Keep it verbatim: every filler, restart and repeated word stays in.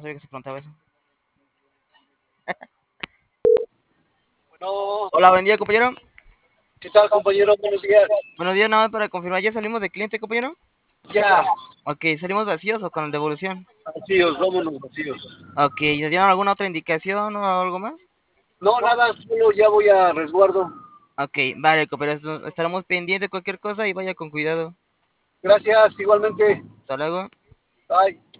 sabía que se preguntaba eso. Bueno, Hola, buen día, compañero. ¿qué tal, compañero? Buenos días. Buenos días, nada más para confirmar, ¿ya salimos de cliente, compañero? Ya, Ok, ¿salimos vacíos o con devolución? vacíos, vámonos vacíos. Ok, ¿nos dieron alguna otra indicación o algo más? No, nada, solo ya voy a resguardo. Ok, vale, compañero, estaremos pendientes de cualquier cosa y vaya con cuidado. Gracias, igualmente. Hasta luego. Bye.